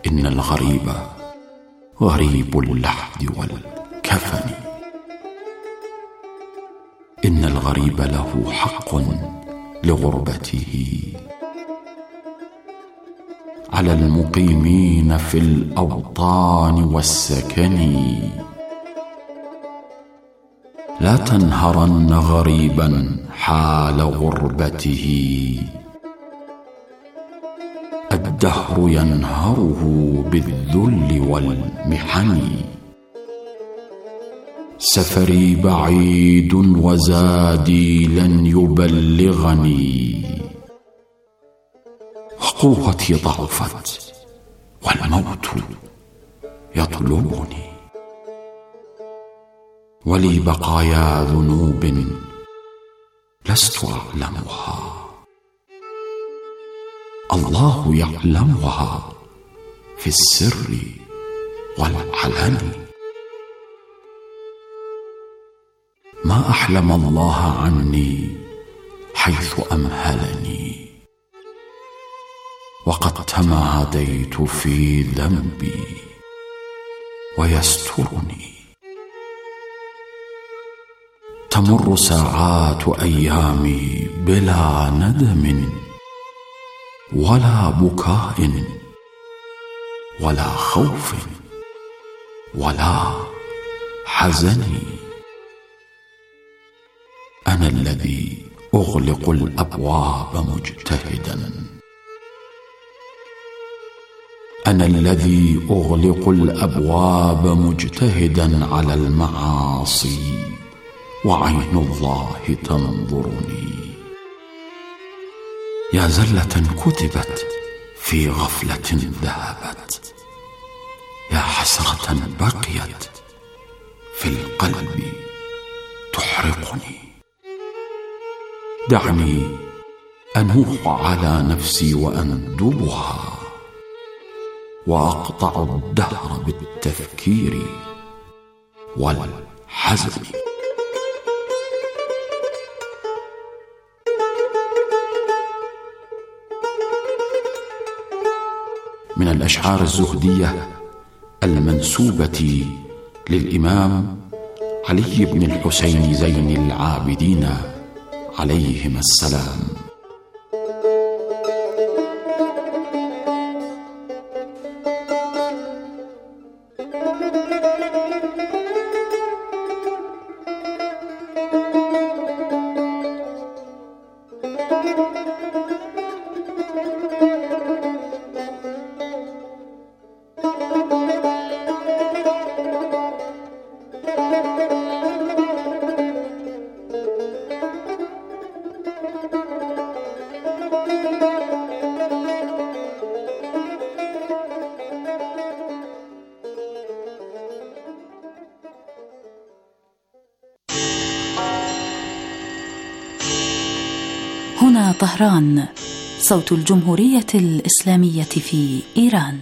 إن الغريب غريب اللحد والكفن. إن الغريب له حق لغربته على المقيمين في الأوطان والسكن. لا تنهرن غريبا حال غربته، الدهر ينهره بالذل والمحن. سفري بعيد وزادي لن يبلغني، وقوتي ضعفت والموت يطلبني. ولي بقايا ذنوب لست أعلمها، الله يعلمها في السر والعلن. ما أحلم الله عني حيث أمهلني، وقد تماديت في ذنبي ويسترني. تمر ساعات أيامي بلا ندم ولا بكاء ولا خوف ولا حزن. أنا الذي أغلق الأبواب مجتهدا، أنا الذي أغلق الأبواب مجتهدا على المعاصي، وعين الله تنظرني. يا زلة كتبت في غفلة ذهبت، يا حسرة بقيت في القلب تحرقني. دعني أنوح على نفسي وأندبها، وأقطع الدهر بالتفكير والحزن. من الأشعار الزهدية المنسوبة للإمام علي بن الحسين زين العابدين عليهما السلام. هنا طهران، صوت الجمهورية الإسلامية في إيران.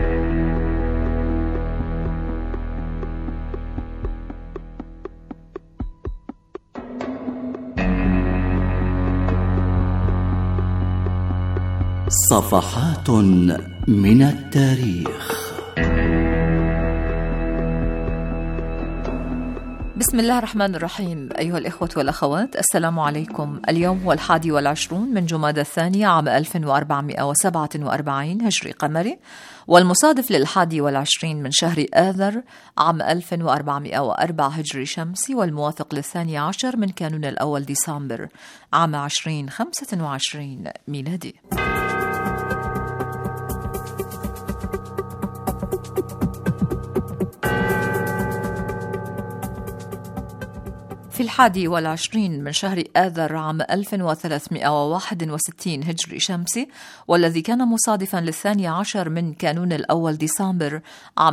صفحات من التاريخ. بسم الله الرحمن الرحيم. أيها الإخوة والأخوات، السلام عليكم. اليوم هو 21 من جمادى الثانية عام 1447 هجري قمري، والمصادف ل21 من شهر آذر عام 1404 هجري شمسي، والموافق ل12 من كانون الأول ديسمبر عام 2025 ميلادي. في 21 من شهر آذر عام 1361 هجري شمسي، والذي كان مصادفا ل12 من كانون الأول ديسمبر عام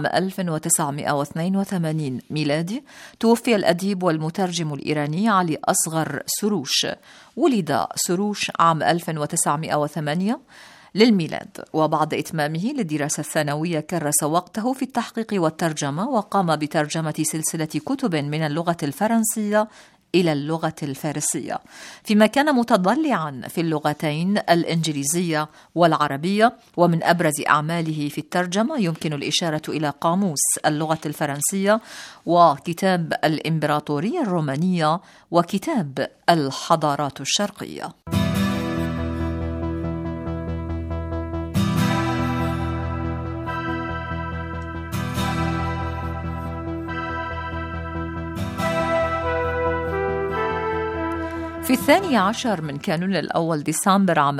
1982 ميلادي، توفي الأديب والمترجم الإيراني علي أصغر سروش. ولد سروش عام 1908 للميلاد، وبعد إتمامه للدراسة الثانوية كرس وقته في التحقيق والترجمة، وقام بترجمة سلسلة كتب من اللغة الفرنسية إلى اللغة الفارسية، فيما كان متضلعا في اللغتين الإنجليزية والعربية. ومن أبرز أعماله في الترجمة يمكن الإشارة إلى قاموس اللغة الفرنسية، وكتاب الإمبراطورية الرومانية، وكتاب الحضارات الشرقية. في 12 من كانون الأول ديسمبر عام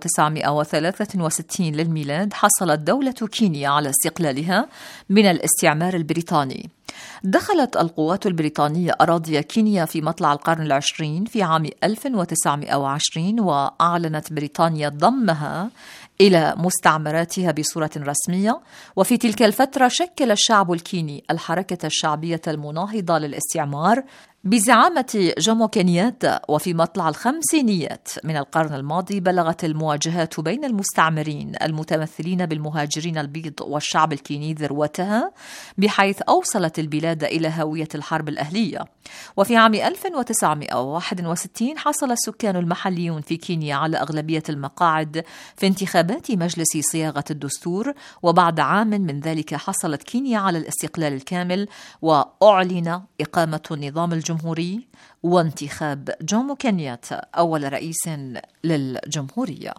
1963 للميلاد حصلت دولة كينيا على استقلالها من الاستعمار البريطاني. دخلت القوات البريطانية أراضي كينيا في مطلع القرن العشرين في عام 1920، وأعلنت بريطانيا ضمها إلى مستعمراتها بصورة رسمية. وفي تلك الفترة شكل الشعب الكيني الحركة الشعبية المناهضة للاستعمار بزعامة جومو كينياتا. وفي مطلع الخمسينيات من القرن الماضي بلغت المواجهات بين المستعمرين المتمثلين بالمهاجرين البيض والشعب الكيني ذروتها، بحيث أوصلت البلاد إلى هاوية الحرب الأهلية. وفي عام 1961 حصل السكان المحليون في كينيا على أغلبية المقاعد في انتخابات مجلس صياغة الدستور، وبعد عام من ذلك حصلت كينيا على الاستقلال الكامل، وأعلن إقامة النظام الجمهوري وانتخاب جومو كينياتا أول رئيس للجمهورية.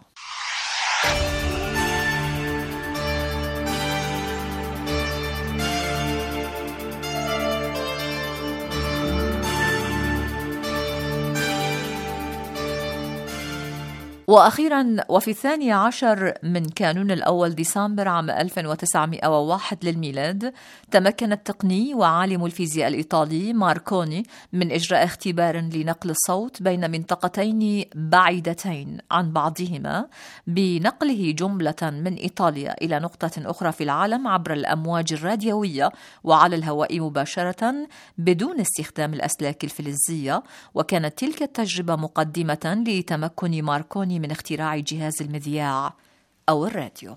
وأخيرا، وفي 12 من كانون الأول ديسمبر عام 1901 للميلاد تمكن التقني وعالم الفيزياء الإيطالي ماركوني من إجراء اختبار لنقل الصوت بين منطقتين بعيدتين عن بعضهما، بنقله جملة من إيطاليا إلى نقطة أخرى في العالم عبر الأمواج الراديوية وعلى الهواء مباشرة بدون استخدام الأسلاك الفلزية. وكانت تلك التجربة مقدمة لتمكن ماركوني من اختراع جهاز المذياع أو الراديو.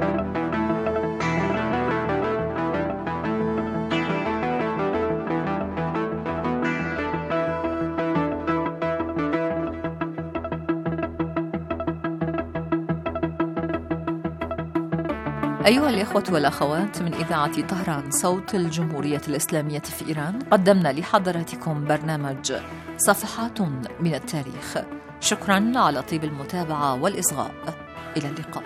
أيها الإخوة والأخوات، من إذاعة طهران صوت الجمهورية الإسلامية في إيران، قدمنا لحضراتكم برنامج صفحات من التاريخ. شكرا على طيب المتابعة والإصغاء. إلى اللقاء.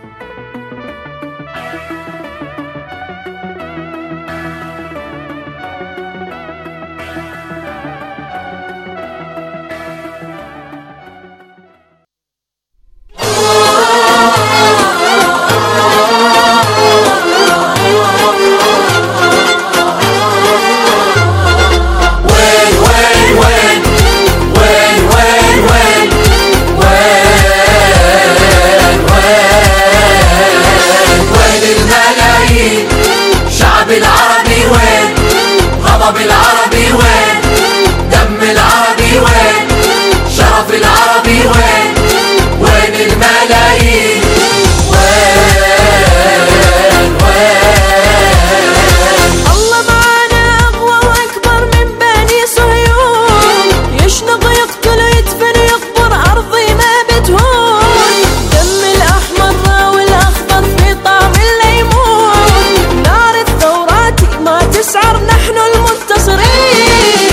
العربي وين؟ غضب العربي وين؟ دم العربي وين؟ شرف العربي وين؟ وين الملايين؟ وين الله معانا أقوى وأكبر من بني صهيون، يشنق يقتل يدفن يقبر أرضي ما بتهون، دم الأحمر والأخضر في طعم الليمون، نار الثورات ما تسعر نحن المنتصرين.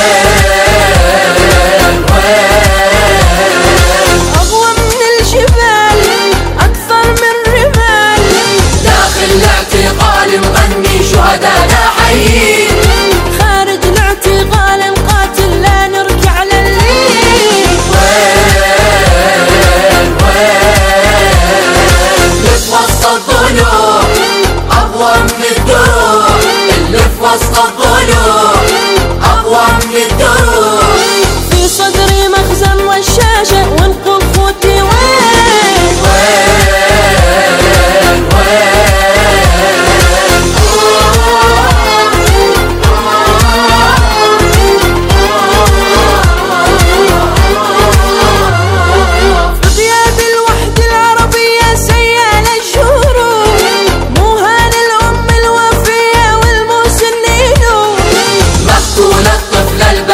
أقوى من الجبال أكثر من رمال، داخل الاعتقال نغني شهدانا حيين، خارج الاعتقال نقاتل لا نركع للليل. اللي في وسط الضلوع أقوى من الدروع، اللي في وسط الضلوع أقوى من الدروع، في صدري مخزن والشاشة ونقود خوتي وين؟ في غياب الوحدة العربية سيال الشهور، مو هان الأم الوفية والمسنين، مقتول الطفل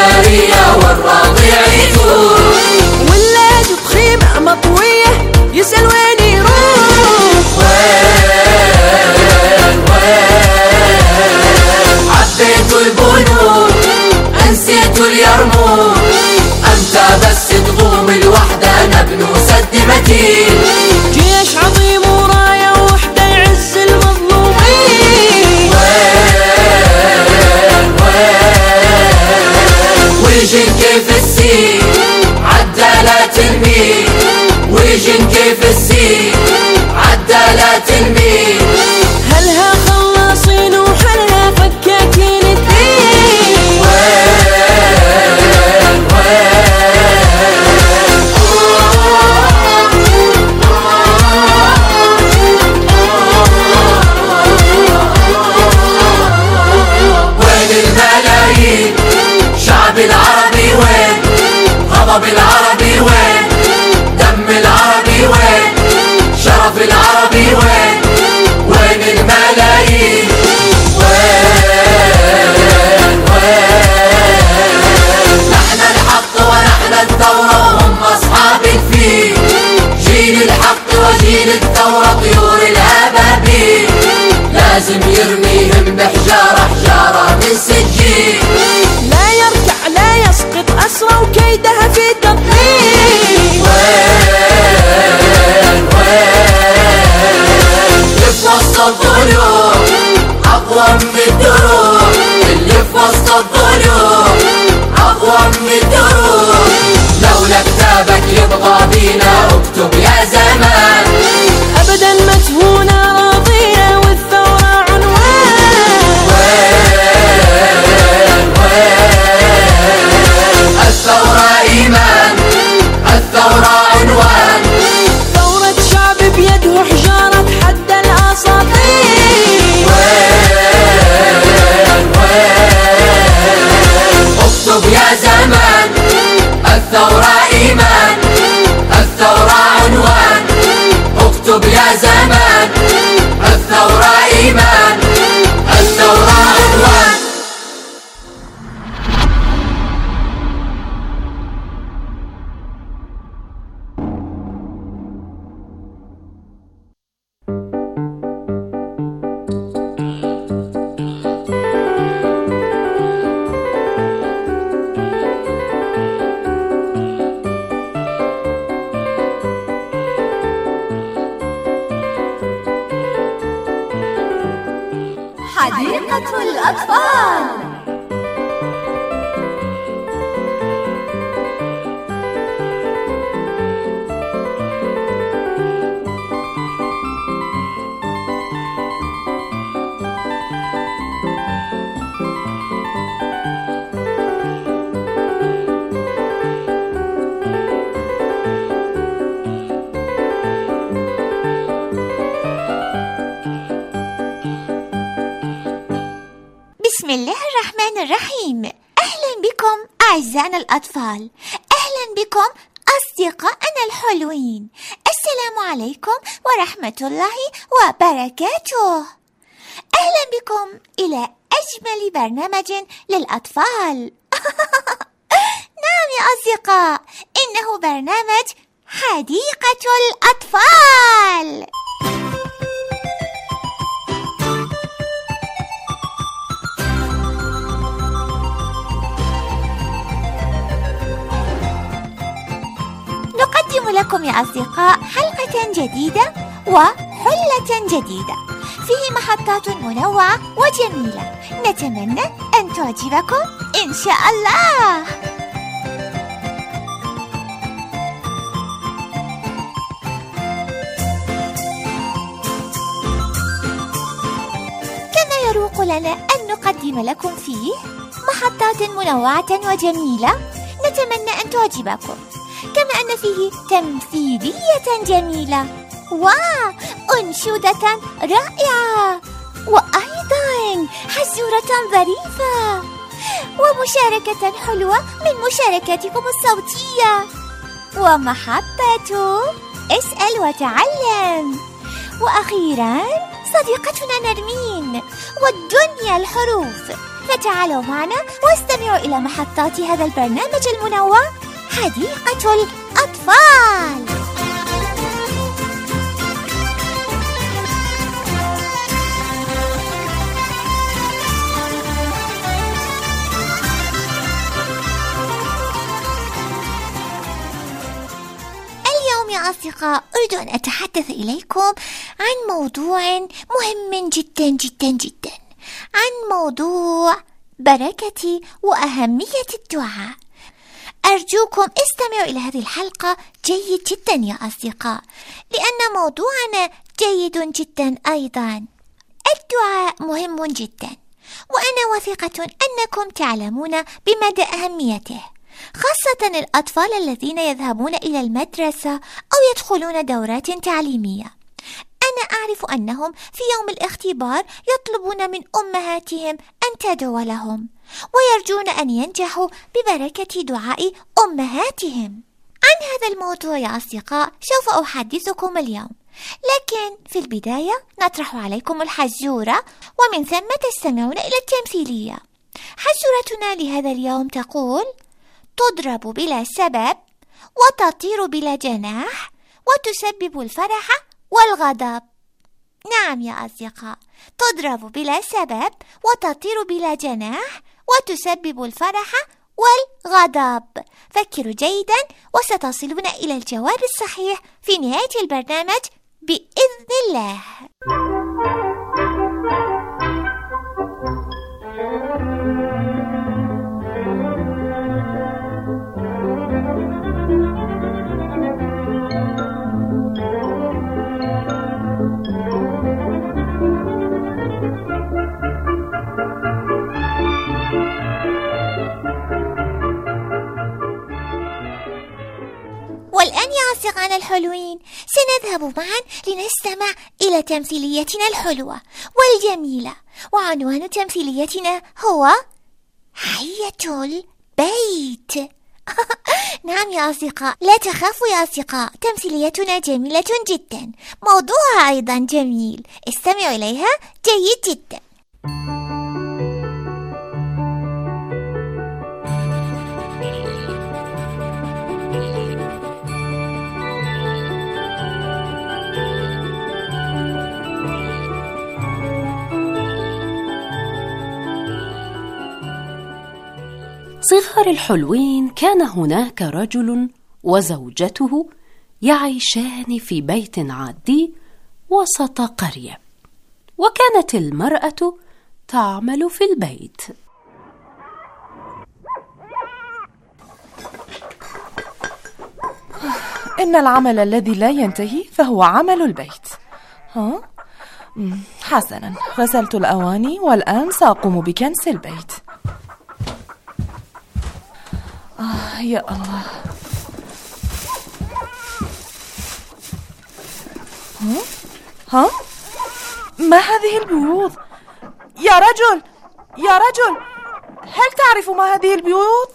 يرميهم بحجارة حجارة من سجين. لا يركع لا يسقط أسرى وكيدها في تضليل. وين اللي في وسط الضلوع أقوى من الدروع، اللي في وسط الضلوع أقوى من الدروع. لولا كتابك يبقى بينا اكتب يا زمان، أبدا مدفونة راضية والثورة عنوان. وين الثورة إيمان، الثورة عنوان. ثورة شعب بيده حجارة تحدى الأساطير. اكتب يا زمان، الثورة إيمان، الثورة عنوان. اكتب يا زمان، الثورة إيمان، الثورة عنوان. حديقة الأطفال. بسم الله الرحمن الرحيم. أهلا بكم أعزائنا الأطفال، أهلا بكم أصدقائنا الحلوين. السلام عليكم ورحمة الله وبركاته. أهلا بكم إلى أجمل برنامج للأطفال. نعم يا أصدقاء، إنه برنامج حديقة الأطفال. نقدم لكم يا أصدقاء حلقة جديدة وحلة جديدة فيه محطات منوعة وجميلة، نتمنى أن تعجبكم إن شاء الله. كما يروق لنا أن نقدم لكم فيه محطات منوعة وجميلة، نتمنى أن تعجبكم، كما أن فيه تمثيلية جميلة وأنشودة رائعة، وأيضا حزورة ظريفة، ومشاركة حلوة من مشاركاتكم الصوتية، ومحطة اسأل وتعلم، وأخيرا صديقتنا نرمين والدنيا الحروف. فتعالوا معنا واستمعوا إلى محطات هذا البرنامج المنوع حديقة الأطفال. اليوم يا أصدقاء أريد أن أتحدث إليكم عن موضوع مهم جدا جدا جدا، عن موضوع بركة وأهمية الدعاء. أرجوكم استمعوا إلى هذه الحلقة جيد جدا يا أصدقاء، لأن موضوعنا جيد جدا أيضا. الدعاء مهم جدا، وأنا واثقة أنكم تعلمون بمدى أهميته، خاصة الأطفال الذين يذهبون إلى المدرسة أو يدخلون دورات تعليمية. أنا أعرف أنهم في يوم الاختبار يطلبون من أمهاتهم أن تدعو لهم، ويرجون أن ينجحوا ببركة دعاء أمهاتهم. عن هذا الموضوع يا أصدقاء سوف أحدثكم اليوم، لكن في البداية نطرح عليكم الحزورة، ومن ثم تستمعون إلى التمثيلية. حزورتنا لهذا اليوم تقول: تضرب بلا سبب، وتطير بلا جناح، وتسبب الفرح والغضب. نعم يا أصدقاء، تضرب بلا سبب وتطير بلا جناح وتسبب الفرح والغضب. فكروا جيدا وستصلون إلى الجواب الصحيح في نهاية البرنامج بإذن الله. والآن يا أصدقائنا الحلوين سنذهب معا لنستمع إلى تمثيليتنا الحلوة والجميلة، وعنوان تمثيليتنا هو حية البيت. نعم يا أصدقاء، لا تخافوا يا أصدقاء، تمثيليتنا جميلة جدا، موضوعها أيضا جميل، استمعوا إليها جيد جدا. صغار الحلوين كان هناك رجل وزوجته يعيشان في بيت عادي وسط قرية، وكانت المرأة تعمل في البيت. إن العمل الذي لا ينتهي فهو عمل البيت. حسنا، غسلت الأواني والآن سأقوم بكنس البيت. يا الله. ما هذه البيوض؟ يا رجل، يا رجل، هل تعرف ما هذه البيوض؟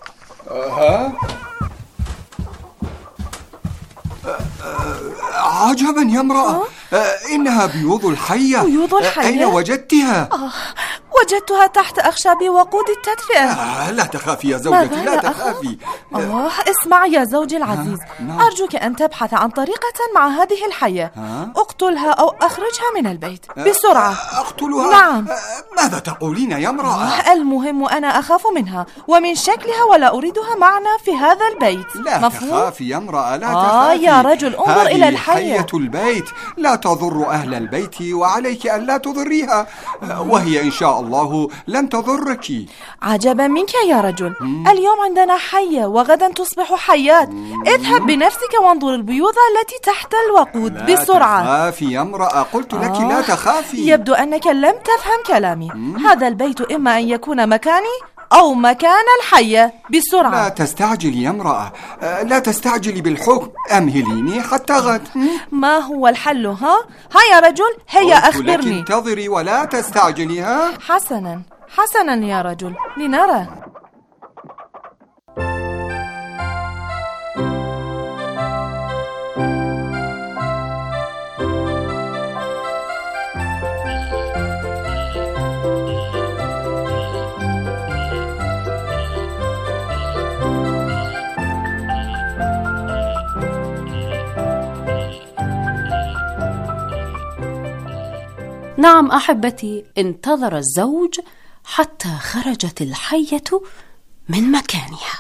عجبا يا امرأة، إنها بيوض الحية. بيوض الحية؟ أين وجدتها؟ وجدتها تحت أخشاب وقود التدفئة. لا تخافي يا زوجتي، لا تخافي. اسمع يا زوجي العزيز، أرجوك أن تبحث عن طريقة مع هذه الحية. اقتلها أو أخرجها من البيت بسرعة. أقتلها؟ نعم. ماذا تقولين يا امرأة؟ المهم أنا أخاف منها ومن شكلها ولا أريدها معنا في هذا البيت. لا تخافي يا امرأة، لا تخافي. يا رجل، انظر إلى الحية. حية البيت لا تضر أهل البيت، وعليك أن لا تضريها، وهي إن شاء الله لن تضرك. عجبا منك يا رجل، اليوم عندنا حية وغدا تصبح حيات. اذهب بنفسك وانظر البيوضة التي تحت الوقود بسرعة. لا تخافي يا امرأة، قلت لك لا تخافي. يبدو أنك لم تفهم كلامي. هذا البيت إما أن يكون مكاني أو مكان الحية. بسرعة. لا تستعجلي يا امرأة، لا تستعجلي بالحكم، أمهليني حتى غد. ما هو الحل؟ ها يا رجل، هيا أخبرني. قلت لك انتظري ولا تستعجلي. حسنا حسنا يا رجل، لنرى. نعم أحبتي، انتظر الزوج حتى خرجت الحية من مكانها.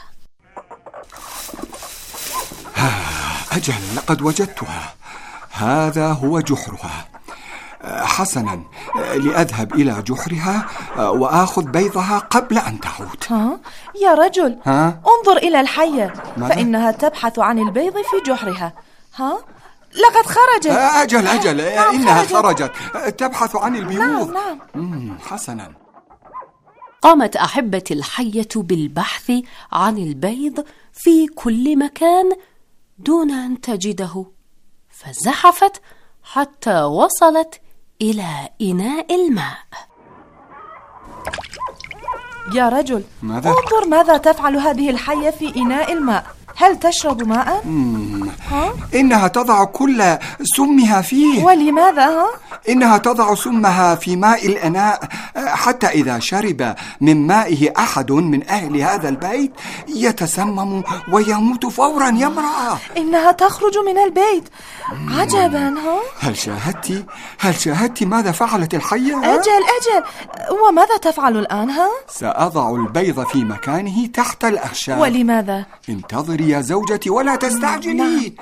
أجل، لقد وجدتها، هذا هو جحرها. حسنا، لأذهب إلى جحرها وآخذ بيضها قبل أن تعود. يا رجل، انظر إلى الحية، فإنها تبحث عن البيض في جحرها. لقد خرجت. أجل، إنها خرجت تبحث عن البيوض. نعم. حسنا. قامت أحبتي الحية بالبحث عن البيض في كل مكان دون أن تجده، فزحفت حتى وصلت إلى إناء الماء. يا رجل، انظر ماذا تفعل هذه الحية في إناء الماء. هل تشرب ماء؟ إنها تضع كل سمها فيه. ولماذا؟ إنها تضع سمها في ماء الإناء حتى إذا شرب من مائه أحد من أهل هذا البيت يتسمم ويموت فورا يا امرأة. إنها تخرج من البيت. عجبا. هل شاهدت ماذا فعلت الحية؟ أجل. وماذا تفعل الآن؟ سأضع البيض في مكانه تحت الأخشاب. ولماذا؟ انتظري يا زوجتي ولا تستعجلي.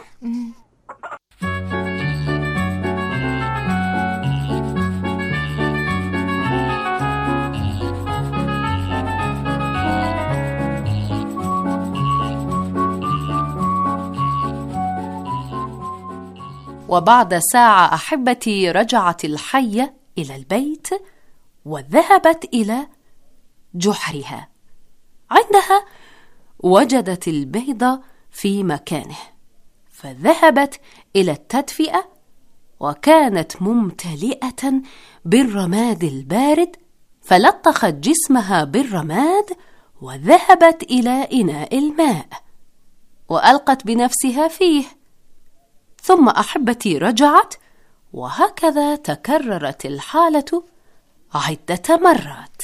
وبعد ساعة أحبتي رجعت الحية إلى البيت وذهبت إلى جحرها. عندها وجدت البيض في مكانه، فذهبت إلى التدفئة وكانت ممتلئة بالرماد البارد، فلطخت جسمها بالرماد وذهبت إلى إناء الماء وألقت بنفسها فيه. ثم أحبتي رجعت، وهكذا تكررت الحالة عدة مرات.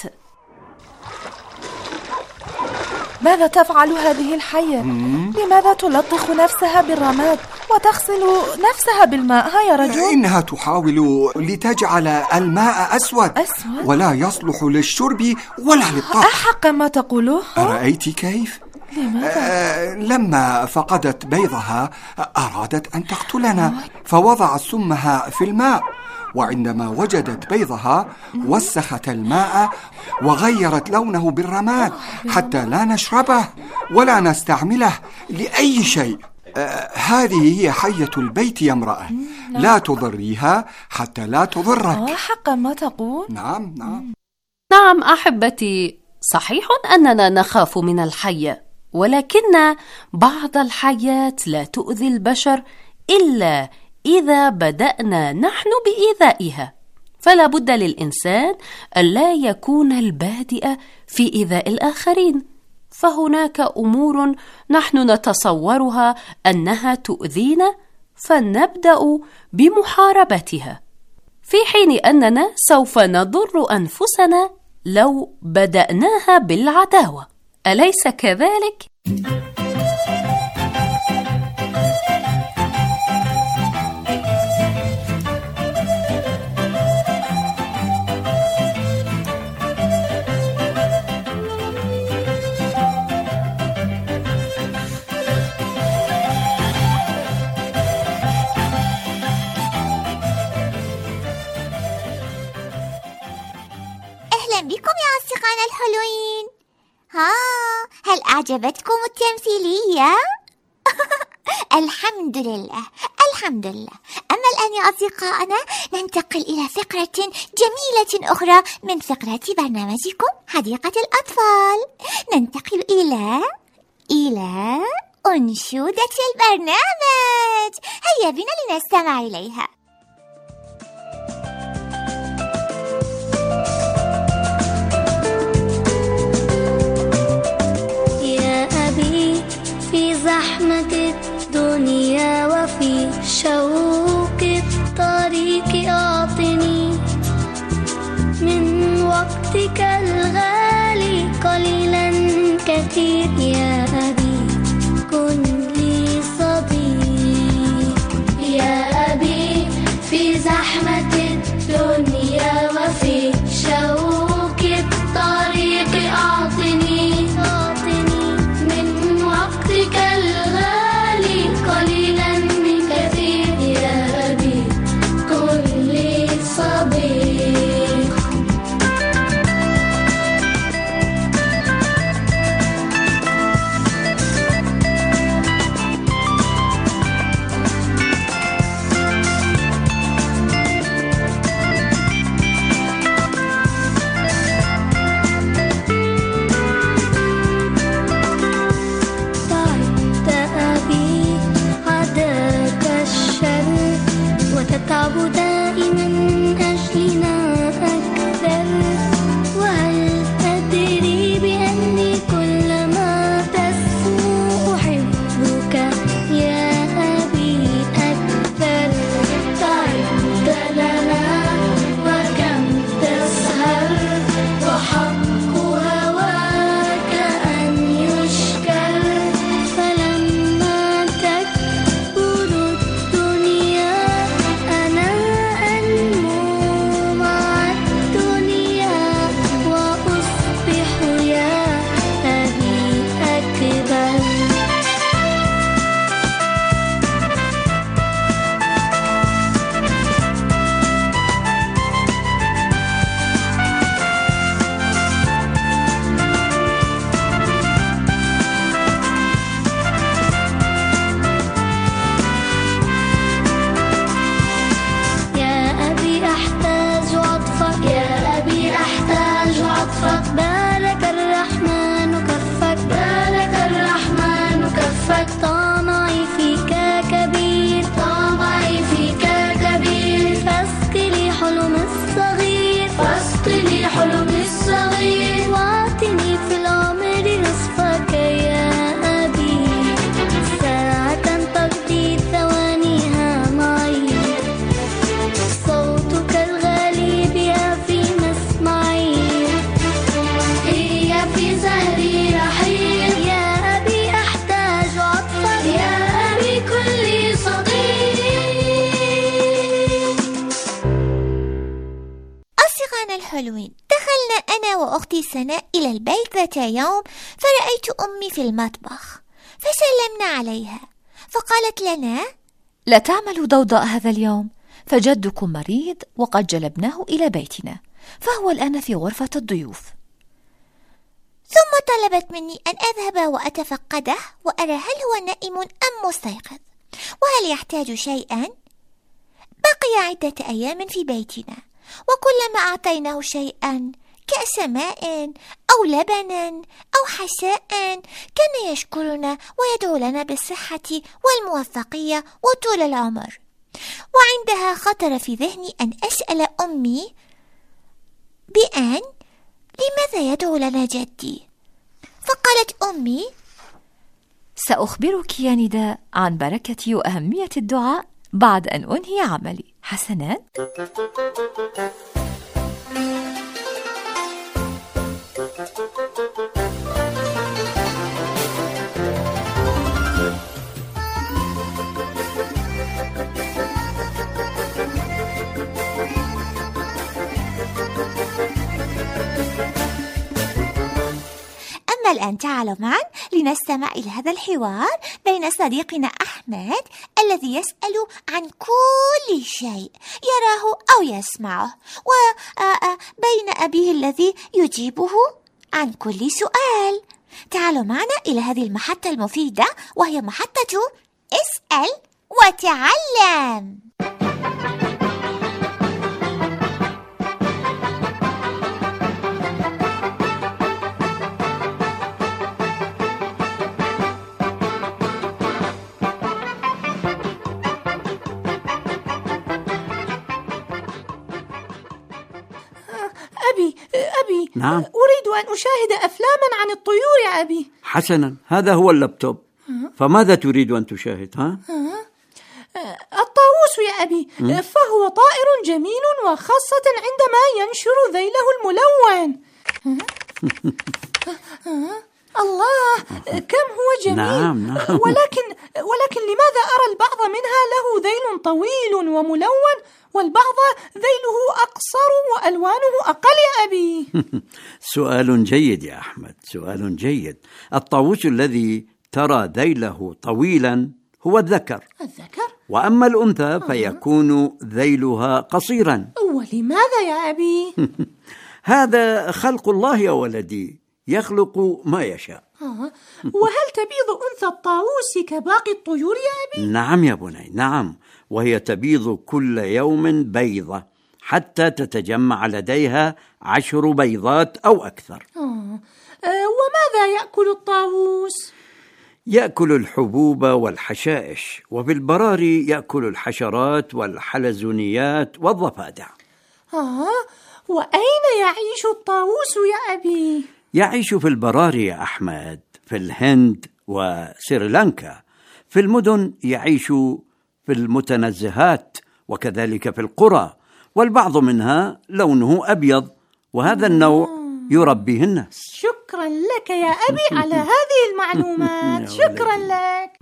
ماذا تفعل هذه الحية؟ لماذا تلطخ نفسها بالرماد وتغسل نفسها بالماء يا رجل؟ إنها تحاول لتجعل الماء أسود ولا يصلح للشرب ولا للطبخ. أحقا ما تقوله؟ أرأيت كيف؟ لما فقدت بيضها أرادت أن تقتلنا، فوضعت سمها في الماء، وعندما وجدت بيضها وسخت الماء وغيرت لونه بالرماد حتى لا نشربه ولا نستعمله لأي شيء. هذه هي حية البيت يا امرأة. لا تضريها حتى لا تضرك. حقا ما تقول؟ نعم أحبتي، صحيح أننا نخاف من الحية، ولكن بعض الحيات لا تؤذي البشر إلا إذا بدأنا نحن بإيذائها، فلا بد للإنسان ألا يكون البادئ في إيذاء الآخرين، فهناك أمور نحن نتصورها أنها تؤذينا فنبدأ بمحاربتها، في حين أننا سوف نضر أنفسنا لو بدأناها بالعداوة، أليس كذلك؟ أهلا بكم يا أصدقائنا الحلوين. هل أعجبتكم التمثيلية؟ الحمد لله. أما الآن يا أصدقائنا ننتقل إلى فقرة جميلة أخرى من فقرات برنامجكم حديقة الأطفال. ننتقل إلى أنشودة البرنامج. هيا بنا لنستمع إليها. زحمة الدنيا وفي شوق الطريق أعطني من وقتك الغالي قليلا كثير يا أبي، كن لي صديق يا أبي. في زحمة الدنيا وفي شوق الطريق أعطني من وقتك الغالي قليلا من كثير يا أبي، كن لي صديق. أصدقائنا الحلوين، دخلنا أنا وأختي سناء إلى البيت ذات يوم، فرأيت أمي في المطبخ، فسلمنا عليها فقالت لنا: لا تعملوا ضوضاء هذا اليوم، فجدكم مريض وقد جلبناه إلى بيتنا، فهو الآن في غرفة الضيوف. ثم طلبت مني أن أذهب وأتفقده وأرى هل هو نائم أم مستيقظ، وهل يحتاج شيئا. بقي عدة أيام في بيتنا، وكلما أعطيناه شيئا كأس ماء أو لبنا أو حساء كان يشكرنا ويدعو لنا بالصحة والموفقية وطول العمر. وعندها خطر في ذهني أن أسأل أمي بأن لماذا يدعو لنا جدي؟ فقالت أمي: سأخبرك يا نداء عن بركة وأهمية الدعاء بعد أن أنهي عملي. حسناً. الآن تعالوا معا لنستمع إلى هذا الحوار بين صديقنا أحمد الذي يسأل عن كل شيء يراه أو يسمعه، وبين أبيه الذي يجيبه عن كل سؤال. تعالوا معنا إلى هذه المحطة المفيدة، وهي محطة اسأل وتعلم. أبي نعم. أريد أن أشاهد أفلاما عن الطيور يا أبي. حسنا، هذا هو اللابتوب. فماذا تريد أن تشاهد؟ الطاووس يا أبي، فهو طائر جميل، وخاصة عندما ينشر ذيله الملون. الله، كم هو جميل. نعم. ولكن لماذا أرى البعض منها له ذيل طويل وملون، والبعض ذيله أقصر وألوانه أقل يا أبي؟ سؤال جيد يا أحمد، سؤال جيد. الطاووس الذي ترى ذيله طويلا هو الذكر، وأما الأنثى فيكون ذيلها قصيرا. ولماذا يا أبي؟ هذا خلق الله يا ولدي، يخلق ما يشاء. وهل تبيض أنثى الطاووس كباقي الطيور يا أبي؟ نعم يا بني، نعم، وهي تبيض كل يوم بيضة حتى تتجمع لديها 10 بيضات أو أكثر. وماذا يأكل الطاووس؟ يأكل الحبوب والحشائش، وفي البراري يأكل الحشرات والحلزونيات والضفادع. وأين يعيش الطاووس يا أبي؟ يعيش في البراري يا أحمد، في الهند وسريلانكا. في المدن يعيش في المتنزهات، وكذلك في القرى، والبعض منها لونه أبيض، وهذا النوع يربيه الناس. شكرا لك يا أبي على هذه المعلومات. شكرا لك.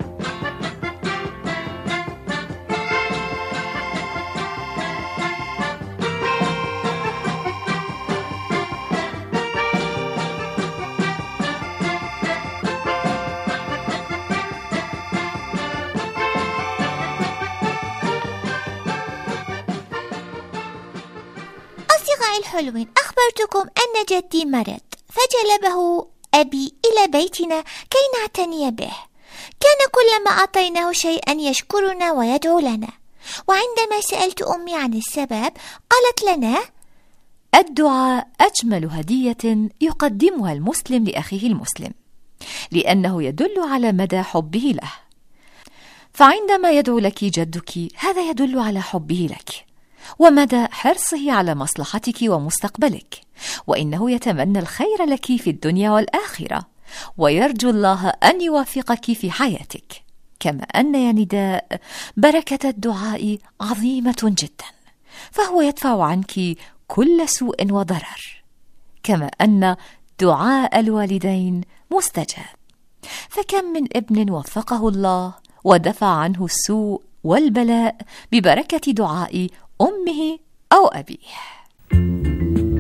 الحلوين، أخبرتكم أن جدي مرض، فجلبه أبي إلى بيتنا كي نعتني به. كان كلما أعطيناه شيئا يشكرنا ويدعو لنا، وعندما سألت أمي عن السبب قالت لنا: الدعاء أجمل هدية يقدمها المسلم لأخيه المسلم، لأنه يدل على مدى حبه له. فعندما يدعو لك جدك، هذا يدل على حبه لك ومدى حرصه على مصلحتك ومستقبلك، وإنه يتمنى الخير لك في الدنيا والآخرة، ويرجو الله أن يوفقك في حياتك. كما أن يا نداء بركة الدعاء عظيمة جدا، فهو يدفع عنك كل سوء وضرر، كما أن دعاء الوالدين مستجاب. فكم من ابن وفقه الله ودفع عنه السوء والبلاء ببركة دعاء أمه أو أبيه.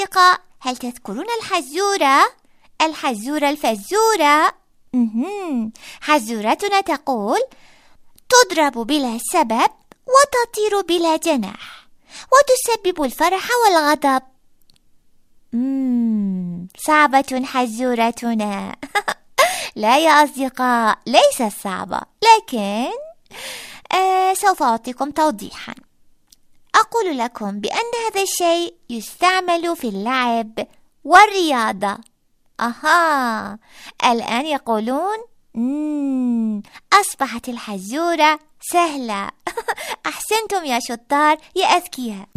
أصدقاء، هل تذكرون الحزورة الفزورة؟ حزورتنا تقول: تضرب بلا سبب وتطير بلا جناح وتسبب الفرح والغضب. صعبة حزورتنا. لا يا أصدقاء، ليست صعبة، لكن سوف أعطيكم توضيحا. أقول لكم بأن هذا الشيء يستعمل في اللعب والرياضة. الآن يقولون أصبحت الحزورة سهلة. أحسنتم يا شطار يا أذكياء.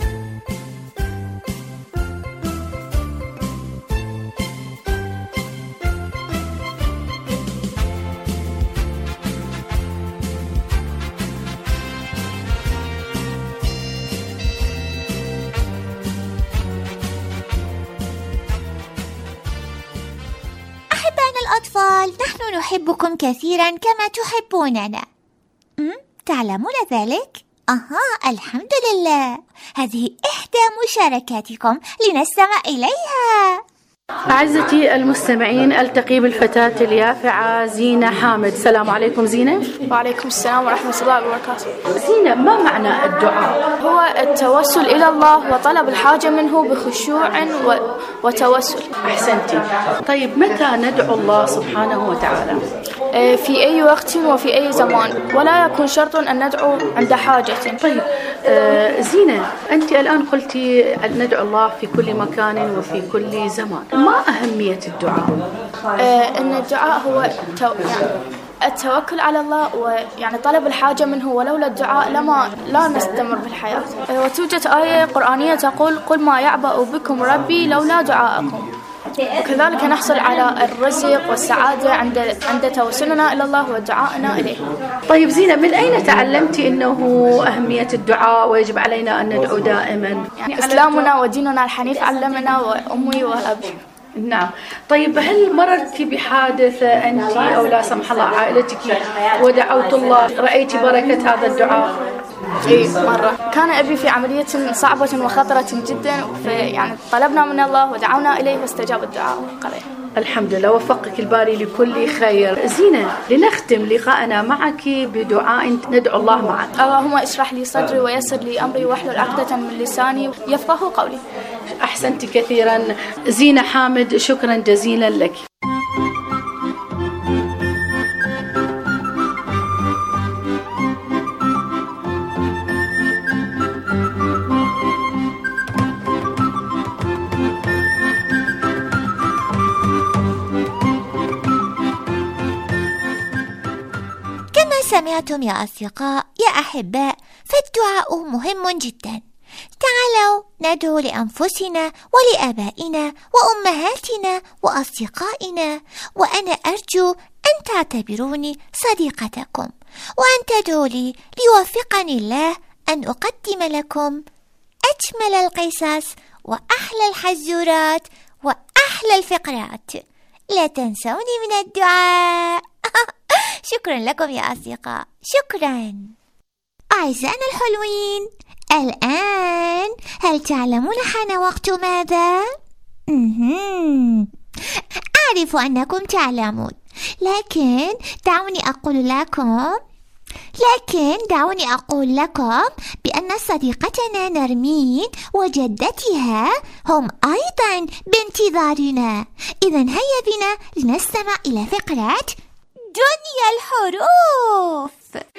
الأطفال، نحن نحبكم كثيرا كما تحبوننا. تعلمون ذلك؟ الحمد لله. هذه إحدى مشاركاتكم لنستمع إليها. أعزتي المستمعين، ألتقي بالفتاة اليافعة زينة حامد. السلام عليكم زينة. وعليكم السلام ورحمة الله وبركاته. زينة، ما معنى الدعاء؟ هو التوسل إلى الله وطلب الحاجة منه بخشوع وتوسل. أحسنتي. طيب، متى ندعو الله سبحانه وتعالى؟ في أي وقت وفي أي زمان، ولا يكون شرط أن ندعو عند حاجة. طيب زينة، أنت الآن قلتي ندعو الله في كل مكان وفي كل زمان. ما أهمية الدعاء؟ إن الدعاء هو التوكل على الله، ويعني طلب الحاجة منه، ولولا الدعاء لا نستمر في الحياة. وتوجد آية قرآنية تقول: قل ما يعبأ بكم ربي لولا دعاءكم. وكذلك نحصل على الرزق والسعادة عند توسلنا إلى الله ودعائنا إليه. طيب زينة، من أين تعلمتي أنه أهمية الدعاء ويجب علينا أن ندعو دائما؟ يعني إسلامنا وديننا الحنيف علمنا، وأمي وأبي. نعم. طيب، هل مررتي بحادث أنت أو لا سمح الله عائلتك ودعوت الله رأيتي بركة هذا الدعاء؟ مرة كان أبي في عملية صعبة وخطرة جدا، يعني طلبنا من الله ودعونا إليه واستجاب الدعاء وقضى. الحمد لله، وفقك الباري لكل خير. زينة، لنختم لقاءنا معك بدعاء ندعو الله معك. اللهم اشرح لي صدري ويسر لي أمري واحلل عقدة من لساني يفقهوا قولي. أحسنت كثيرا زينة حامد، شكرا جزيلا لك. سمعتم يا أصدقاء يا أحباء، فالدعاء مهم جدا. تعالوا ندعو لأنفسنا ولآبائنا وأمهاتنا وأصدقائنا، وأنا أرجو أن تعتبروني صديقتكم، وأن تدعوا لي ليوفقني الله أن أقدم لكم أجمل القصص وأحلى الحزورات وأحلى الفقرات. لا تنسوني من الدعاء. شكرا لكم يا أصدقاء، شكرا. أعزائنا الحلوين، الآن هل تعلمون حان وقت ماذا؟ أعرف أنكم تعلمون، لكن دعوني أقول لكم بأن صديقتنا نرمين وجدتها هم أيضا بانتظارنا. إذن هيا بنا لنستمع إلى فقرة دنيا الحروف.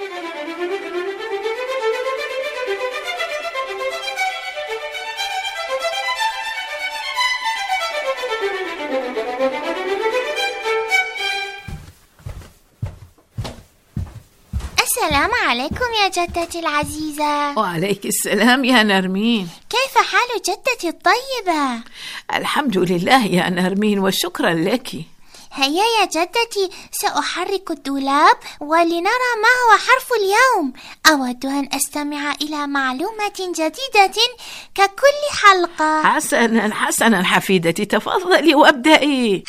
السلام عليكم يا جدتي العزيزة. وعليك السلام يا نرمين. كيف حال جدتي الطيبة؟ الحمد لله يا نرمين، وشكرا لك. هيا يا جدتي، سأحرك الدولاب ولنرى ما هو حرف اليوم. أود أن أستمع إلى معلومة جديدة ككل حلقة. حسنا حفيدتي، تفضلي وابدأي.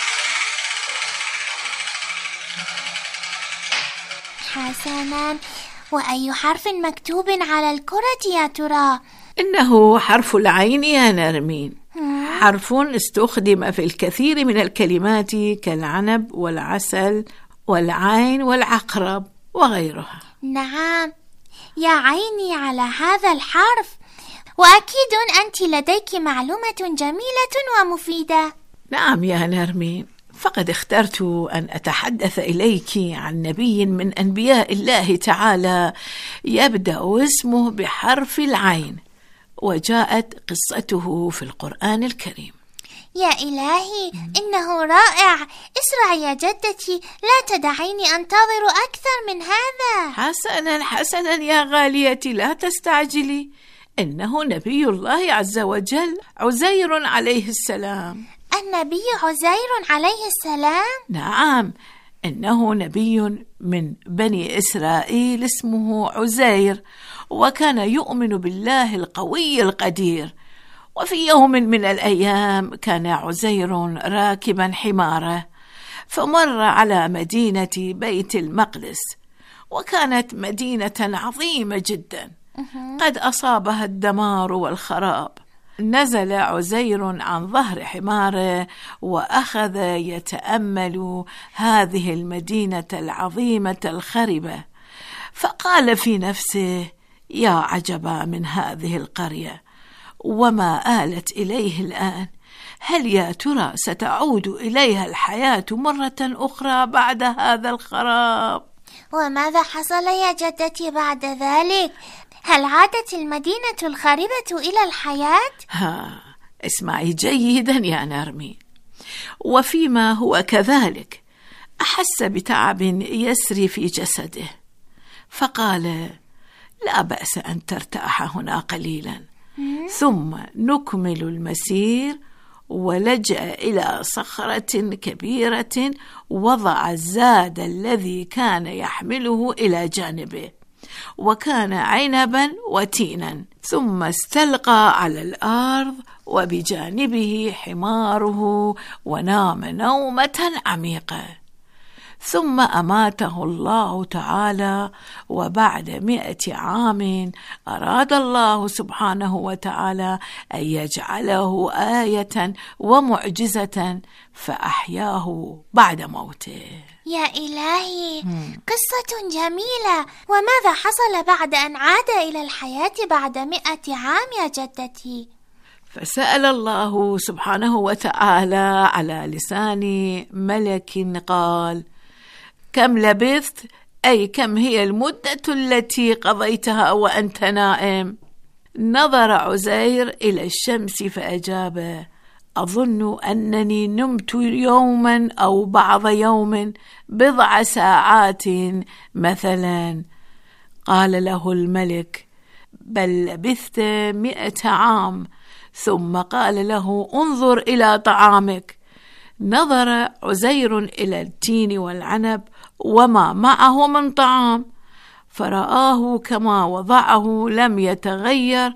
حسنا، وأي حرف مكتوب على الكرة يا ترى؟ إنه حرف العين يا نرمين. حرف استخدم في الكثير من الكلمات كالعنب والعسل والعين والعقرب وغيرها. نعم، يا عيني على هذا الحرف، وأكيد أنت لديك معلومة جميلة ومفيدة. نعم يا نرمين، فقد اخترت أن أتحدث إليك عن نبي من أنبياء الله تعالى يبدأ اسمه بحرف العين، وجاءت قصته في القرآن الكريم. يا إلهي، إنه رائع. اسرع يا جدتي، لا تدعيني أنتظر أكثر من هذا. حسنا حسنا يا غاليتي، لا تستعجلي. إنه نبي الله عز وجل عزير عليه السلام. النبي عزير عليه السلام؟ نعم، إنه نبي من بني إسرائيل اسمه عزير، وكان يؤمن بالله القوي القدير. وفي يوم من الأيام كان عزير راكبا حماره، فمر على مدينة بيت المقدس، وكانت مدينة عظيمة جدا قد أصابها الدمار والخراب. نزل عزير عن ظهر حماره وأخذ يتأمل هذه المدينة العظيمة الخربة، فقال في نفسه: يا عجبا من هذه القرية، وما آلت إليه الآن. هل يا ترى ستعود إليها الحياة مرة أخرى بعد هذا الخراب؟ وماذا حصل يا جدتي بعد ذلك؟ هل عادت المدينة الخاربة إلى الحياة؟ اسمعي جيدا يا نرمي. وفيما هو كذلك أحس بتعب يسري في جسده، فقال: لا بأس أن ترتاح هنا قليلا، ثم نكمل المسير. ولجأ إلى صخرة كبيرة، وضع الزاد الذي كان يحمله إلى جانبه، وكان عنبا وتينا، ثم استلقى على الأرض وبجانبه حماره، ونام نومة عميقة. ثم أماته الله تعالى، وبعد 100 عام أراد الله سبحانه وتعالى أن يجعله آية ومعجزة، فأحياه بعد موته. يا إلهي، قصة جميلة. وماذا حصل بعد أن عاد إلى الحياة بعد 100 عام يا جدتي؟ فسأل الله سبحانه وتعالى على لسان ملك قال: كم لبثت؟ أي كم هي المدة التي قضيتها وأنت نائم؟ نظر عزير إلى الشمس فأجاب: أظن أنني نمت يوما أو بعض يوم، بضع ساعات مثلا. قال له الملك: بل لبثت 100 عام. ثم قال له: انظر إلى طعامك. نظر عزير إلى التين والعنب وما معه من طعام، فرآه كما وضعه لم يتغير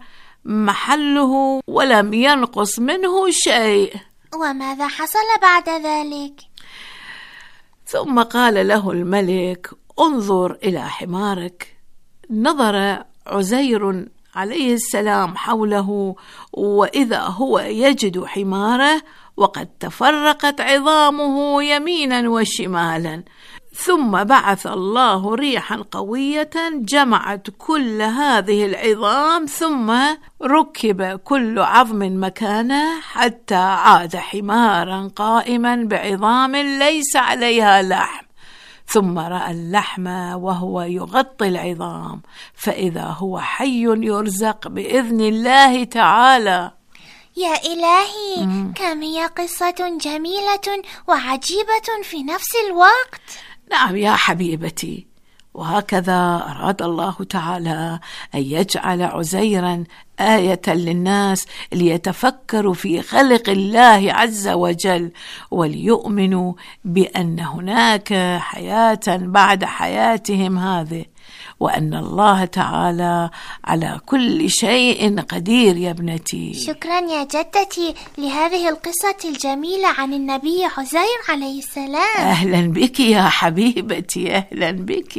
محله ولم ينقص منه شيء. وماذا حصل بعد ذلك؟ ثم قال له الملك: انظر إلى حمارك. نظر عزير عليه السلام حوله، وإذا هو يجد حماره وقد تفرقت عظامه يمينا وشمالا. ثم بعث الله ريحا قوية جمعت كل هذه العظام، ثم ركب كل عظم مكانه، حتى عاد حمارا قائما بعظام ليس عليها لحم. ثم رأى اللحم وهو يغطي العظام، فإذا هو حي يرزق بإذن الله تعالى. يا إلهي، كم هي قصة جميلة وعجيبة في نفس الوقت. نعم يا حبيبتي، وهكذا أراد الله تعالى أن يجعل عزيرا آية للناس ليتفكروا في خلق الله عز وجل، وليؤمنوا بأن هناك حياة بعد حياتهم هذه، وأن الله تعالى على كل شيء قدير. يا ابنتي، شكرا يا جدتي لهذه القصة الجميلة عن النبي عزير عليه السلام. أهلا بك يا حبيبتي، أهلا بك.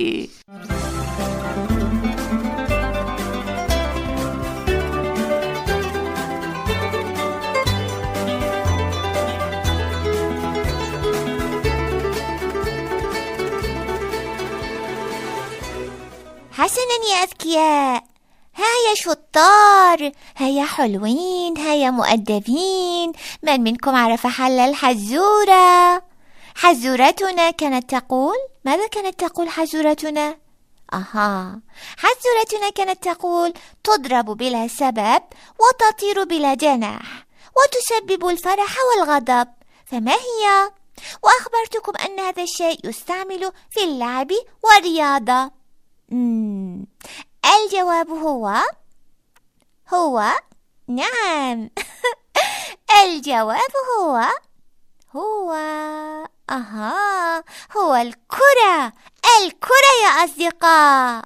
حسنا يا أذكياء، هيا شطار، هيا حلوين، هيا مؤدبين. من منكم عرف حل الحزورة؟ حزورتنا كانت تقول، ماذا كانت تقول حزورتنا؟ حزورتنا كانت تقول: تضرب بلا سبب وتطير بلا جناح وتسبب الفرح والغضب. فما هي؟ وأخبرتكم أن هذا الشيء يستعمل في اللعب والرياضة. الجواب هو نعم. الجواب هو الكرة يا أصدقاء.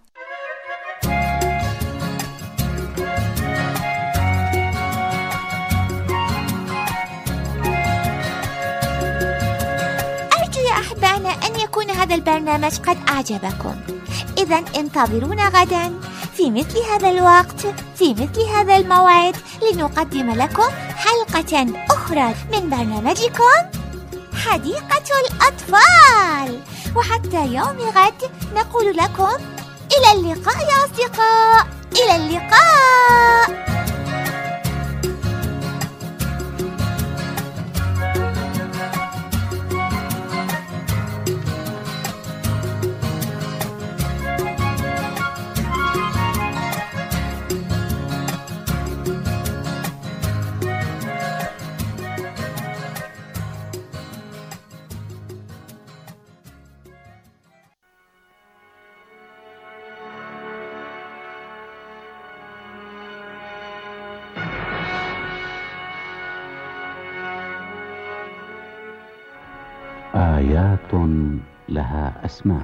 أرجو يا أحبائنا أن يكون هذا البرنامج قد أعجبكم. إذن انتظرونا غدا في مثل هذا الوقت، في مثل هذا الموعد، لنقدم لكم حلقة أخرى من برنامجكم حديقة الأطفال. وحتى يوم غد نقول لكم إلى اللقاء يا أصدقاء، إلى اللقاء. آيات لها أسماء.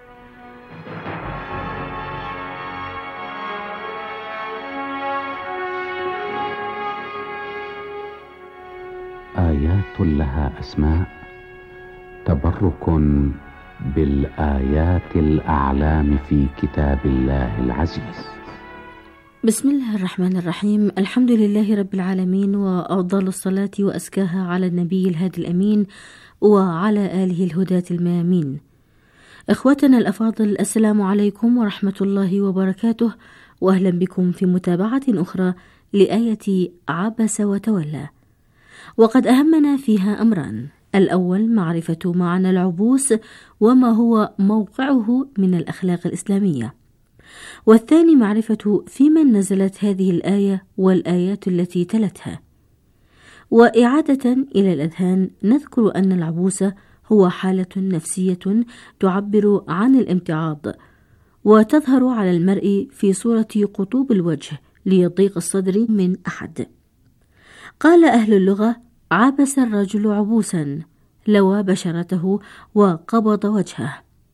آيات لها أسماء، تبرك بالآيات الأعلام في كتاب الله العزيز. بسم الله الرحمن الرحيم. الحمد لله رب العالمين، وأفضل الصلاة وأزكاها على النبي الهادي الأمين وعلى آله الهداة الميامين. إخوتنا الأفاضل، السلام عليكم ورحمة الله وبركاته، وأهلا بكم في متابعة أخرى لآية عبس وتولى. وقد أهمنا فيها أمران: الأول معرفة معنى العبوس وما هو موقعه من الأخلاق الإسلامية، والثاني معرفة في من نزلت هذه الآية والآيات التي تلتها. وإعادة إلى الأذهان، نذكر أن العبوس هو حالة نفسية تعبر عن الامتعاض، وتظهر على المرء في صورة قطوب الوجه ليضيق الصدر من أحد. قال أهل اللغة: عبس الرجل عبوسا، لوى بشرته وقبض وجهه.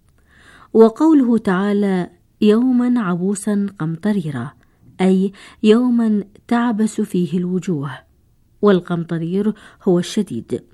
وقوله تعالى: يوما عبوسا قمطريرا، أي يوما تعبس فيه الوجوه، والقمطرير هو الشديد.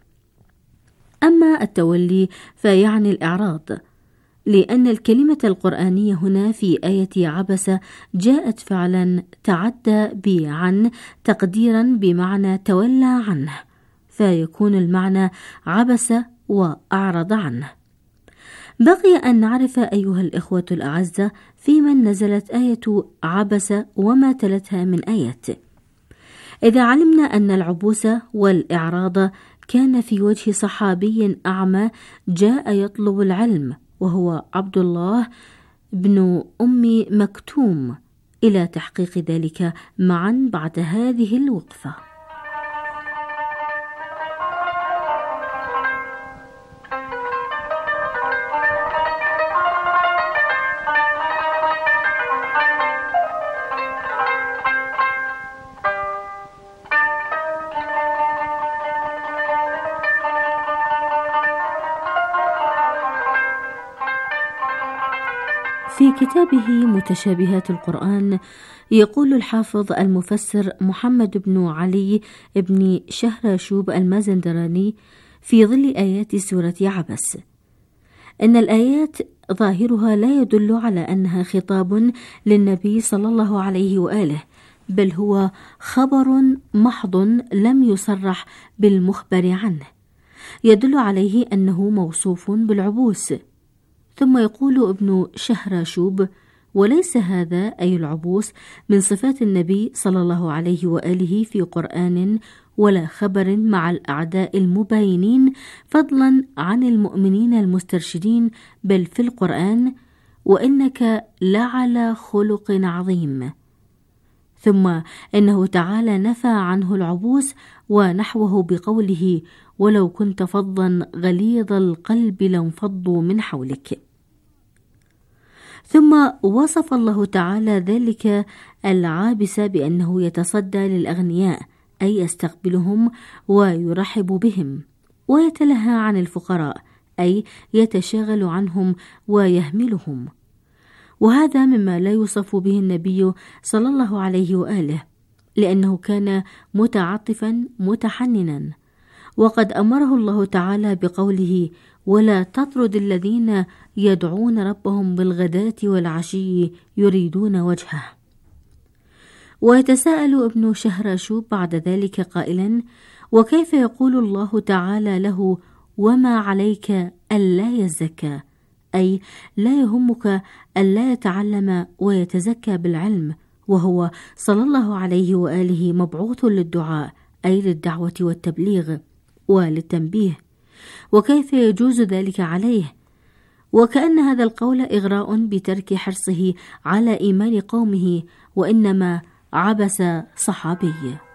أما التولي فيعني الإعراض، لأن الكلمة القرآنية هنا في آية عبس جاءت فعلا تعدى بعن تقديرا بمعنى تولى عنه، فيكون المعنى عبس وأعرض عنه. بقي أن نعرف أيها الإخوة الأعزة في من نزلت آية عبس وما تلتها من آيات. إذا علمنا أن العبوس والإعراض كان في وجه صحابي أعمى جاء يطلب العلم، وهو عبد الله بن أم مكتوم، إلى تحقيق ذلك معا بعد هذه الوقفة. في كتابه متشابهات القرآن يقول الحافظ المفسر محمد بن علي بن شهراشوب المازندراني في ظل آيات سورة عبس: إن الآيات ظاهرها لا يدل على أنها خطاب للنبي صلى الله عليه وآله، بل هو خبر محض لم يصرح بالمخبر عنه، يدل عليه أنه موصوف بالعبوس. ثم يقول ابن شهراشوب: وليس هذا أي العبوس من صفات النبي صلى الله عليه وآله في قرآن ولا خبر مع الأعداء المباينين، فضلا عن المؤمنين المسترشدين، بل في القرآن: وإنك لعلى خلق عظيم. ثم إنه تعالى نفى عنه العبوس ونحوه بقوله: ولو كنت فظا غليظ القلب لانفضوا من حولك. ثم وصف الله تعالى ذلك العابس بأنه يتصدى للأغنياء، أي يستقبلهم ويرحب بهم، ويتلهى عن الفقراء، أي يتشاغل عنهم ويهملهم. وهذا مما لا يوصف به النبي صلى الله عليه وآله، لأنه كان متعطفا متحننا. وقد أمره الله تعالى بقوله: ولا تطرد الذين يدعون ربهم بالغداة والعشي يريدون وجهه. ويتساءل ابن شهراشوب بعد ذلك قائلا: وكيف يقول الله تعالى له: وما عليك ألا يزكى، أي لا يهمك ألا يتعلم ويتزكى بالعلم، وهو صلى الله عليه وآله مبعوث للدعاء، أي للدعوة والتبليغ وللتنبيه. وكيف يجوز ذلك عليه؟ وكأن هذا القول إغراء بترك حرصه على إيمان قومه، وإنما عبس صحابي.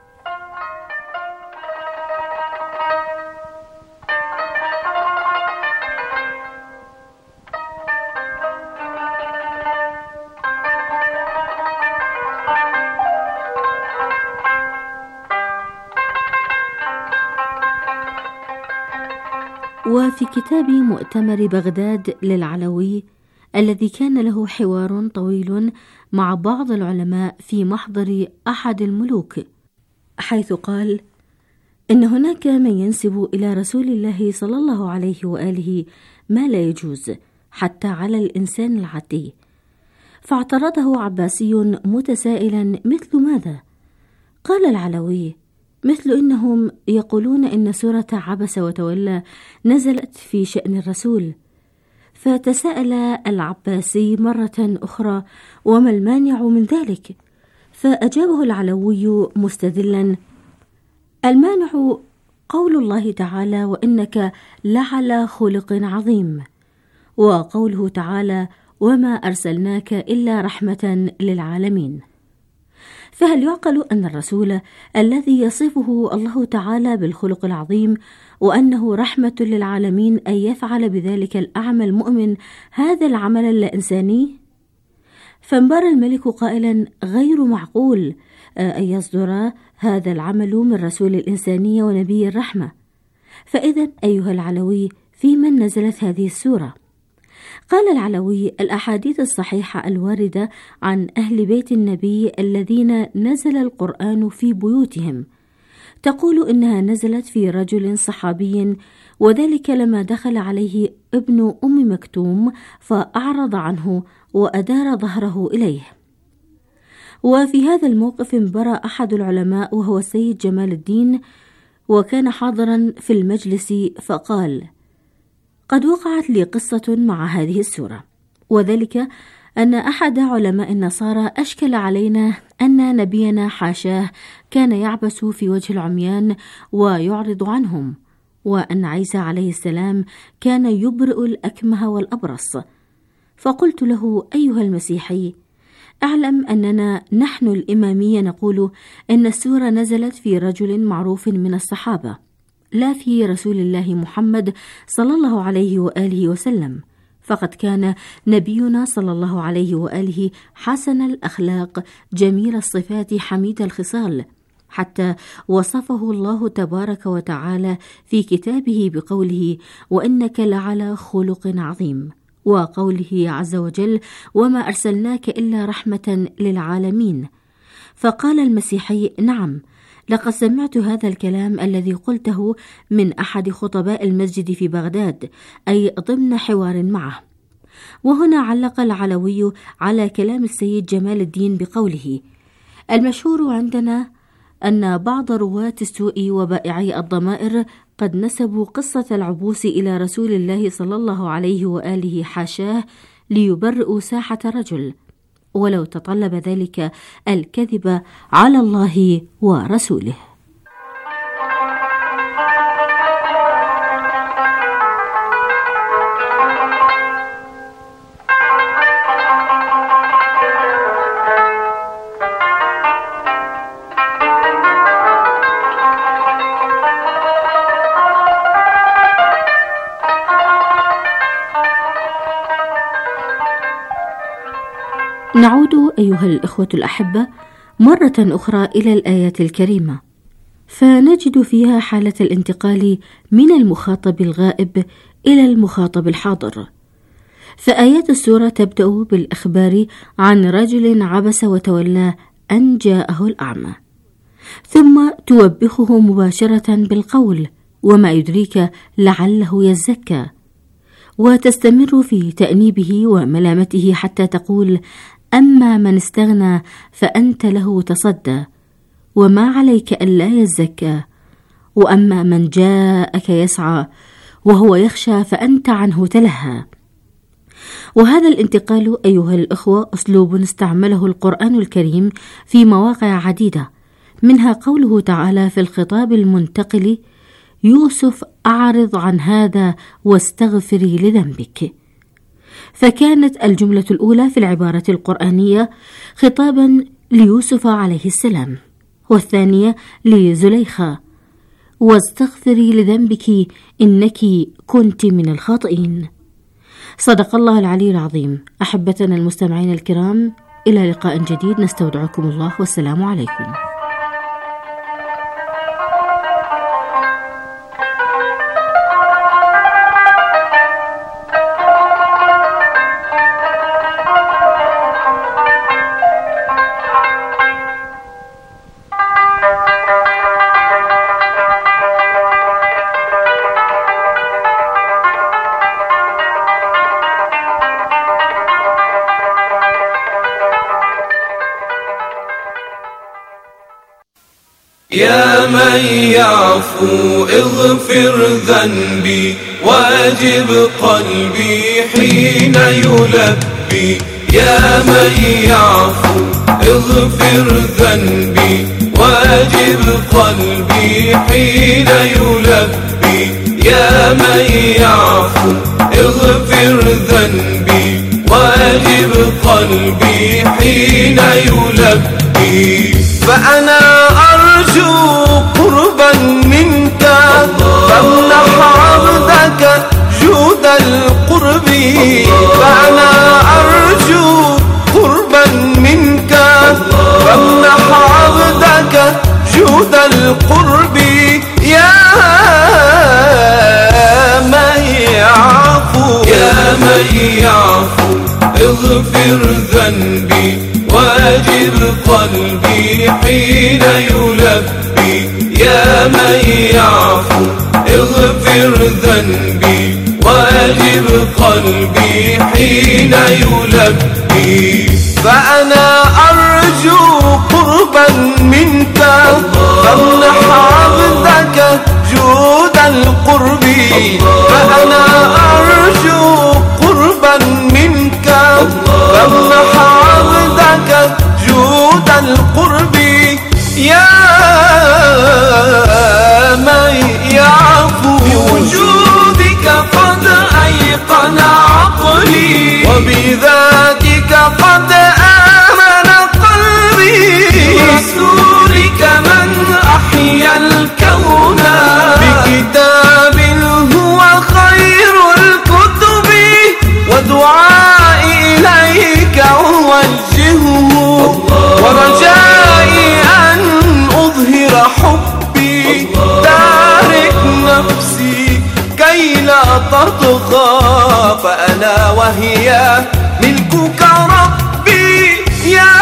وفي كتاب مؤتمر بغداد للعلوي الذي كان له حوار طويل مع بعض العلماء في محضر أحد الملوك، حيث قال: إن هناك من ينسب إلى رسول الله صلى الله عليه وآله ما لا يجوز حتى على الإنسان العادي. فاعترضه عباسي متسائلا: مثل ماذا؟ قال العلوي: مثل إنهم يقولون إن سورة عبس وتولى نزلت في شأن الرسول. فتساءل العباسي مرة أخرى: وما المانع من ذلك؟ فأجابه العلوي مستدلا: المانع قول الله تعالى: وإنك لعلى خلق عظيم، وقوله تعالى: وما أرسلناك إلا رحمة للعالمين. فهل يعقل أن الرسول الذي يصفه الله تعالى بالخلق العظيم وأنه رحمة للعالمين أن يفعل بذلك الأعمى المؤمن هذا العمل اللا إنساني؟ فانبر الملك قائلا: غير معقول أن يصدر هذا العمل من رسول الإنسانية ونبي الرحمة. فإذا أيها العلوي، في من نزلت هذه السورة؟ قال العلوي: الأحاديث الصحيحة الواردة عن أهل بيت النبي الذين نزل القرآن في بيوتهم تقول إنها نزلت في رجل صحابي، وذلك لما دخل عليه ابن أم مكتوم فأعرض عنه وأدار ظهره إليه. وفي هذا الموقف انبرى أحد العلماء وهو السيد جمال الدين، وكان حاضرا في المجلس، فقال: قد وقعت لي قصة مع هذه السورة، وذلك أن أحد علماء النصارى أشكل علينا أن نبينا حاشاه كان يعبس في وجه العميان ويعرض عنهم، وأن عيسى عليه السلام كان يبرئ الأكمه والأبرص. فقلت له: أيها المسيحي، أعلم أننا نحن الإمامية نقول إن السورة نزلت في رجل معروف من الصحابة، لا في رسول الله محمد صلى الله عليه وآله وسلم، فقد كان نبينا صلى الله عليه وآله حسن الأخلاق جميل الصفات حميد الخصال، حتى وصفه الله تبارك وتعالى في كتابه بقوله: وإنك لعلى خلق عظيم، وقوله عز وجل: وما أرسلناك إلا رحمة للعالمين. فقال المسيحي: نعم، لقد سمعت هذا الكلام الذي قلته من أحد خطباء المسجد في بغداد، أي ضمن حوار معه. وهنا علق العلوي على كلام السيد جمال الدين بقوله: المشهور عندنا أن بعض رواة السوء وبائعي الضمائر قد نسبوا قصة العبوس إلى رسول الله صلى الله عليه وآله حاشاه ليبرئوا ساحة رجل، ولو تطلب ذلك الكذب على الله ورسوله. نعود أيها الإخوة الأحبة مرة أخرى إلى الآيات الكريمة، فنجد فيها حالة الانتقال من المخاطب الغائب إلى المخاطب الحاضر. فآيات السورة تبدأ بالإخبار عن رجل عبس وتولى أن جاءه الأعمى، ثم توبخه مباشرة بالقول: وما يدريك لعله يزكى، وتستمر في تأنيبه وملامته حتى تقول: أما من استغنى فأنت له تصدى، وما عليك ألا يزكى، وأما من جاءك يسعى وهو يخشى فأنت عنه تلهى. وهذا الانتقال أيها الأخوة أسلوب استعمله القرآن الكريم في مواقع عديدة، منها قوله تعالى في الخطاب المنتقل: يوسف أعرض عن هذا واستغفري لذنبك. فكانت الجملة الأولى في العبارة القرآنية خطابا ليوسف عليه السلام، والثانية لزليخة: واستغفري لذنبك إنك كنت من الخاطئين. صدق الله العلي العظيم. أحبتنا المستمعين الكرام، إلى لقاء جديد، نستودعكم الله والسلام عليكم. يا من يعفو اغفر ذنبي واجب قلبي حين يلبي. يا من يعفو اغفر ذنبي واجب قلبي حين يلبي. يا من يعفو اغفر ذنبي واجب قلبي حين يلبي. فأنا أرجو قربا منك فامنح عبدك جود القرب. فأنا أرجو قربا منك فامنح عبدك جود القرب. يا من يعفو يا من يعفو اغفر ذنبي واجب قلبي حين يلبي. يا من يعفو اغفر ذنبي واجب قلبي حين يلبي. فأنا أرجو قربا منك فامنح عبدك جود القرب. فأنا أرجو قربا منك فامنح عبدك جود القرب. يا من يعفو بوجودك قد أيقن عقلي وبذاتك قد آمن قلبي. رسولك من أحيا الكون بكتاب هو خير الكتب. ودعائي إليك أوجهه ورجائي أن أظهر حبي. تارك نفسي كي لا تطغى فأنا وهي ملكك ربي. يا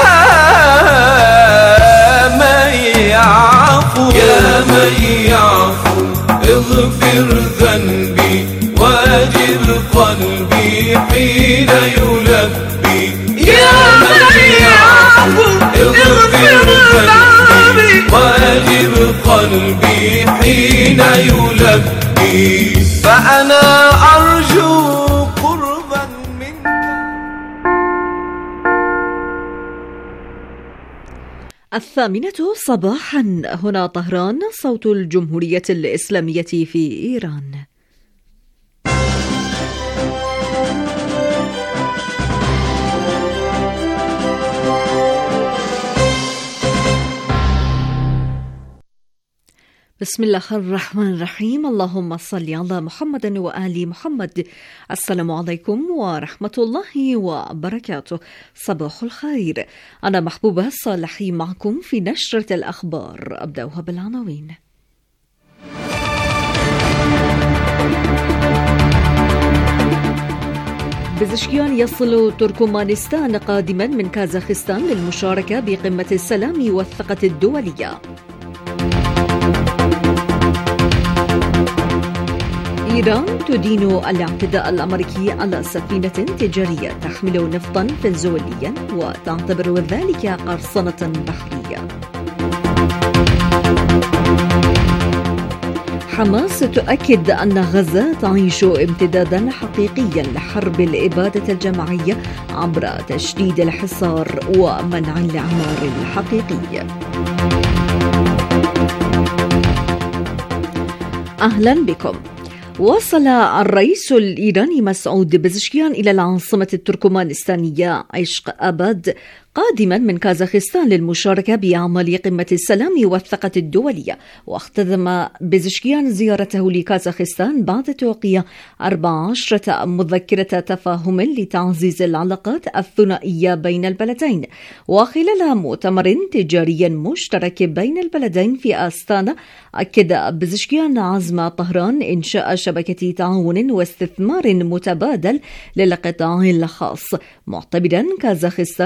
من يعفو يا من يعفو اغفر ذنبي واجب قلبي حين يلبي. يا من يعفو اغفر ذنبي واجب قلبي حين يلبي. فأنا أرجو قربا منك. الثامنة صباحا. هنا طهران، صوت الجمهورية الإسلامية في إيران. بسم الله الرحمن الرحيم. اللهم صل على محمد وآل محمد. السلام عليكم ورحمة الله وبركاته. صباح الخير. أنا محبوبة صالحي معكم في نشرة الأخبار. أبدأها بالعناوين. بزشكيان يصل تركمانستان قادما من كازاخستان للمشاركة بقمة السلام والثقة الدولية. إيران تدين الاعتداء الأمريكي على سفينة تجارية تحمل نفطا فنزويليا وتعتبر ذلك قرصنة بحرية. حماس تؤكد أن غزة تعيش امتدادا حقيقيا لحرب الإبادة الجماعية عبر تشديد الحصار ومنع الإعمار الحقيقي. أهلا بكم. وصل الرئيس الإيراني مسعود بزشكيان إلى العاصمة التركمانستانية عشق أباد قادما من كازاخستان للمشاركة بأعمال قمة السلام والثقة الدولية. واختتم بزشكيان زيارته لكازاخستان بعد توقيع 14 مذكرة تفاهم لتعزيز العلاقات الثنائية بين البلدين. وخلال مؤتمر تجاري مشترك بين البلدين في أستانا، أكد بزشكيان عزم طهران إنشاء شبكة تعاون واستثمار متبادل للقطاع الخاص، معتبرا كازاخستان